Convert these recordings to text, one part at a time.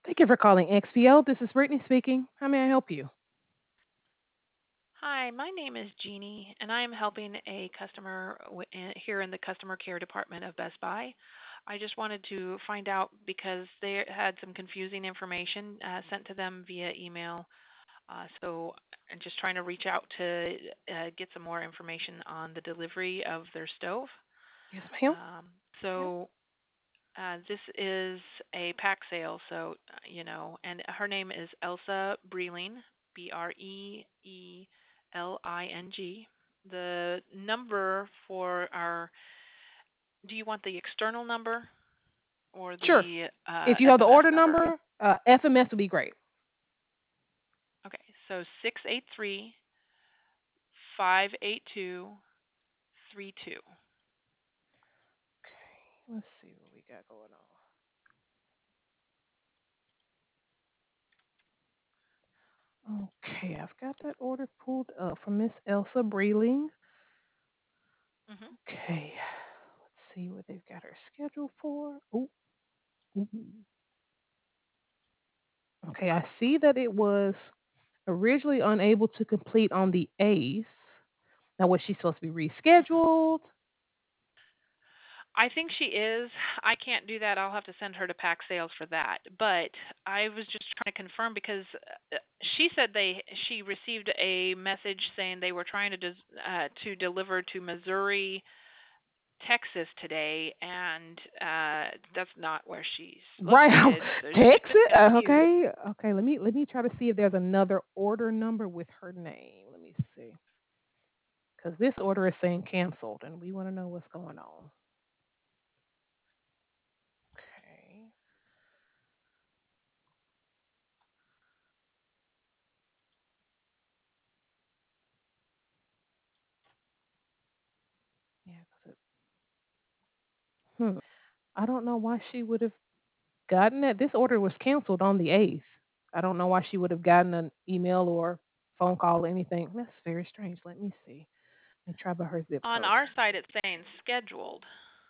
Thank you for calling XPO. This is Brittany speaking. How may I help you? Hi, my name is Jeannie, and I am helping a customer here in the customer care department of Best Buy. I just wanted to find out because they had some confusing information sent to them via email. So I'm just trying to reach out to get some more information on the delivery of their stove. Yes, ma'am. Um, so this is a pack sale, so and her name is Elsa Breeling, Breeling. The number for our, do you want the external number or Sure. the If you have the FMS order number? number, FMS would be great. Okay, so 683-582-32. Okay, let's see what we got going on. Okay, I've got that order pulled up from Miss Elsa Breeling. Mm-hmm. Okay, let's see what they've got her scheduled for. Ooh, ooh. Okay, I see that it was originally unable to complete on the 8th. Now, was she supposed to be rescheduled? I think she is. I can't do that. I'll have to send her to pack sales for that. But I was just trying to confirm because she said she received a message saying they were trying to deliver to Missouri, Texas today, and that's not where she's Right, located. So she's Texas. been confused. Okay, okay. Let me try to see if there's another order number with her name. Let me see, because this order is saying canceled, and we want to know what's going on. Okay. Yeah. 'Cause I don't know why she would have gotten that. This order was canceled on the 8th. I don't know why she would have gotten an email or phone call or anything. That's very strange. Let me see. Let me try by her zip On code. our side, it's saying scheduled.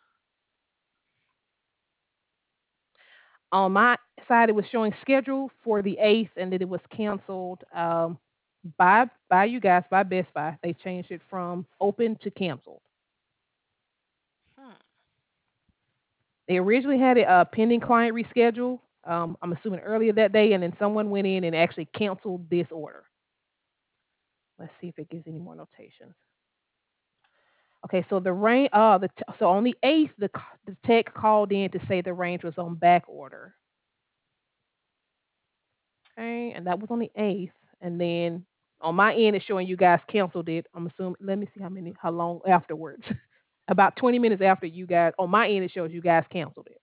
On my side, it was showing schedule for the 8th, and that it was canceled by you guys, by Best Buy. They changed it from open to canceled. Hmm. They originally had it pending client reschedule. I'm assuming earlier that day, and then someone went in and actually canceled this order. Let's see if it gives any more notations. Okay, so so on the 8th, the tech called in to say the range was on back order. Okay, and that was on the 8th. And then on my end, it's showing you guys canceled it. I'm assuming, let me see how long afterwards. About 20 minutes after you guys, on my end, it shows you guys canceled it.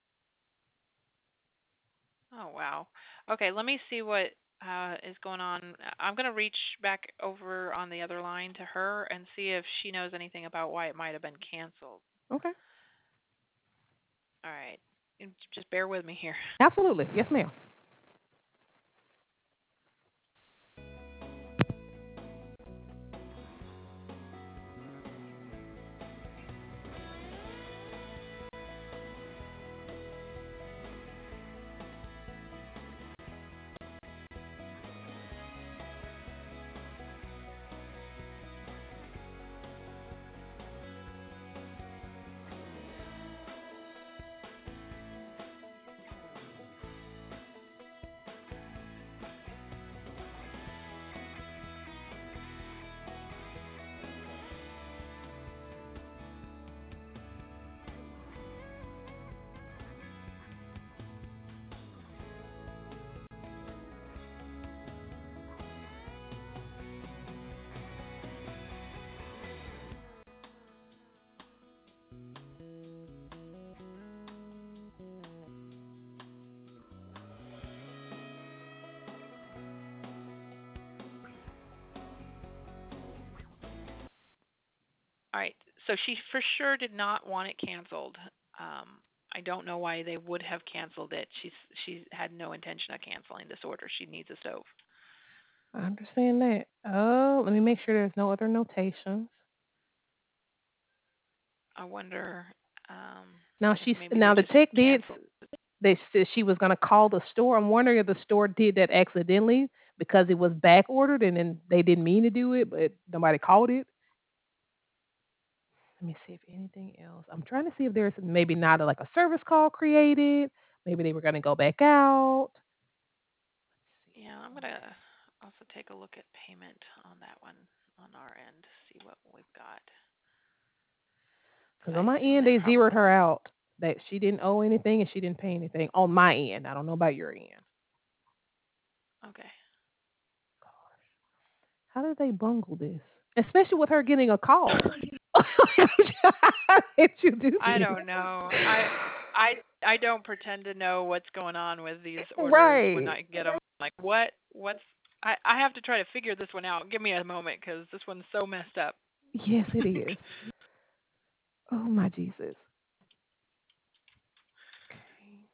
Oh wow. Okay, let me see what is going on. I'm gonna reach back over on the other line to her and see if she knows anything about why it might have been canceled. Okay. All right, just bear with me here. Absolutely. Yes, ma'am. All right, so she for sure did not want it canceled. I don't know why they would have canceled it. She had no intention of canceling this order. She needs a stove. I understand that. Oh, let me make sure there's no other notations. I wonder Now if maybe they now the just tech did canceled it. They said she was gonna call the store. I'm wondering if the store did that accidentally because it was back ordered and then they didn't mean to do it, but nobody called it. Let me see if anything else. I'm trying to see if there's maybe not like a service call created. Maybe they were gonna go back out. Let's Yeah, I'm see. gonna also take a look at payment on that one on our end, see what we've got. Because Because I on my assume end they they zeroed probably her out. That she didn't owe anything and she didn't pay anything on my end. I don't know about your end. okay. How did they bungle this? Especially with her getting a call. How did you do I this? don't know. I don't pretend to know what's going on with these orders when Right. I get them. Like what's I have to try to figure this one out. Give me a moment because this one's so messed up. Yes, it is. Oh my Jesus. Okay.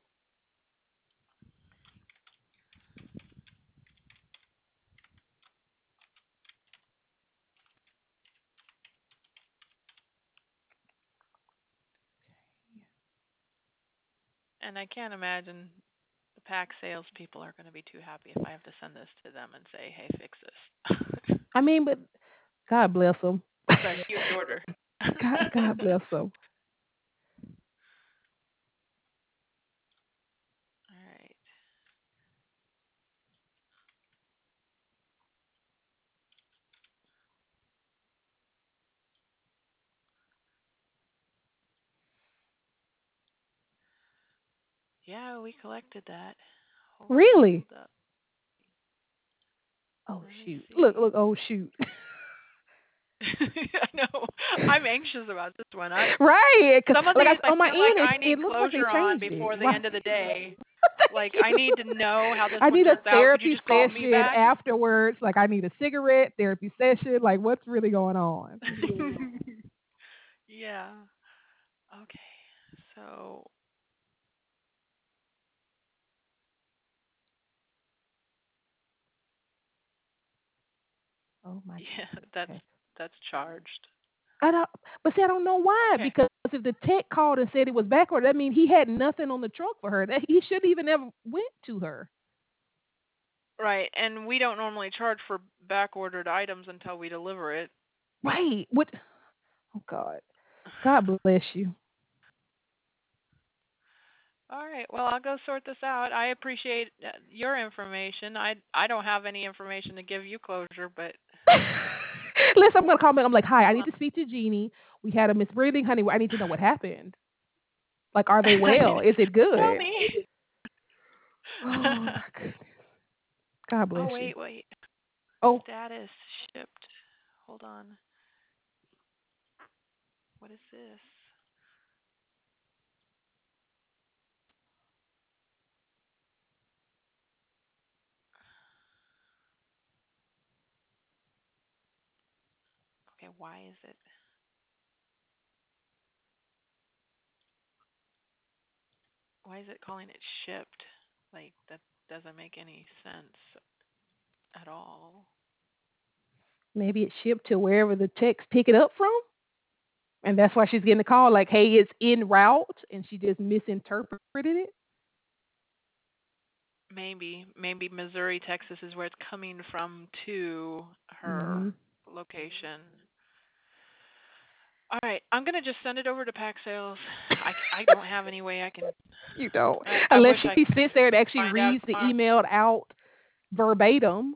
And I can't imagine the pack sales people are going to be too happy if I have to send this to them and say, "Hey, fix this." I mean, but God bless them. It's a huge order. God bless them. All right. Yeah, we collected that. Really? Hold up. Oh Let me shoot. Look, see. look, oh shoot. I know. I'm anxious about this one. I Right. Because Some of like these I on my feel like end, I it need looks like they closure on changed it. before the Right. end of the day. Like Thank I you. need to know how this I one need a turns out. Could you therapy just call me session back? afterwards. Like I need a cigarette, therapy session. Like what's really going on? Yeah. Okay. So, Oh my yeah, Jesus. that's Okay. that's charged. I don't, but see, I don't know why. Okay. Because if the tech called and said it was backward, that means he had nothing on the truck for her. That he shouldn't even ever went to her. Right. And we don't normally charge for back ordered items until we deliver it. Right. What? Oh God. God bless you. All right. Well, I'll go sort this out. I appreciate your information. I don't have any information to give you closure, but Listen, I'm gonna call back. I'm like, hi, I need well, to speak to Jeannie. We had a misbreathing, honey. I need to know what happened. Like, are they I well? need Is it tell good? me. Oh my goodness. God Oh, bless you. wait. Oh, Status shipped. Hold on. What is this? Okay, why is it calling it shipped? Like that doesn't make any sense at all. maybe it's shipped to wherever the techs pick it up from, and that's why she's getting the call. Like, hey, it's en route, and she just misinterpreted it. Maybe Missouri, Texas is where it's coming from to her Mm-hmm. location. All right, I'm gonna just send it over to Pack Sales. I don't have any way I can. You don't, I unless wish I she could sits there and actually find out reads the tomorrow. emailed out verbatim.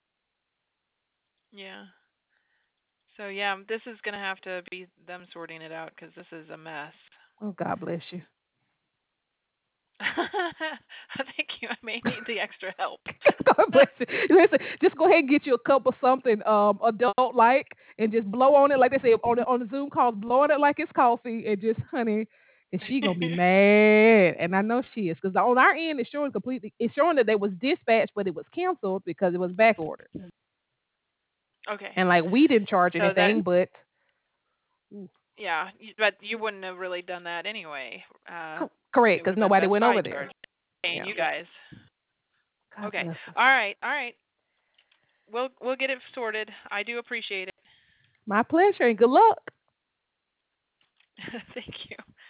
Yeah. So yeah, this is gonna have to be them sorting it out because this is a mess. Oh, God bless you. Thank you. I may need the extra help. God bless you. Listen, just go ahead and get you a cup of something adult like and just blow on it like they say on the Zoom calls, blow on it like it's coffee and just honey, and she gonna be mad. And I know she is because on our end it's showing that they was dispatched, but it was canceled because it was back ordered. Okay. And like we didn't charge So that anything, but yeah, but you wouldn't have really done that anyway. correct It would because have been nobody Best went Buy over there. charge paying Yeah. you guys. God Okay. bless us. All right. We'll get it sorted. I do appreciate it. My pleasure and good luck. Thank you.